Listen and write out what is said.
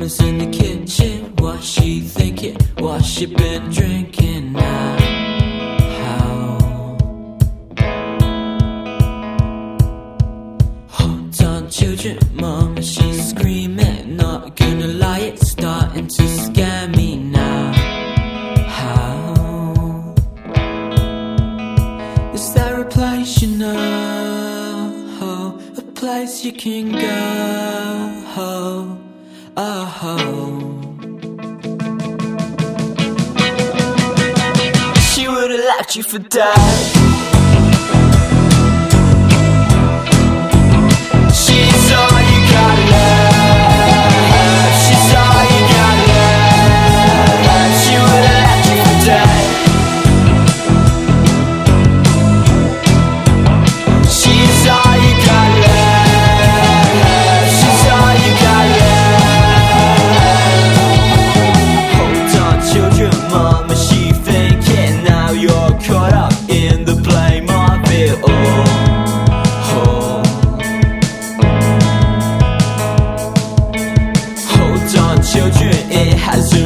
Mama's in the kitchen, what's she thinking? What's she been drinking now? Hold on children, Mama, she's screaming. Not gonna lie, it's starting to scare me now. How? Is there a place you know? A place you can go? She would've left you for dead. She's all you got left. She's all you got left. She would've left you for dead. She's all you got left. She's all you got left. Hold on children, Mama, she thinking. Now you're caught up in the blame of it all. Hold on children, it hasn't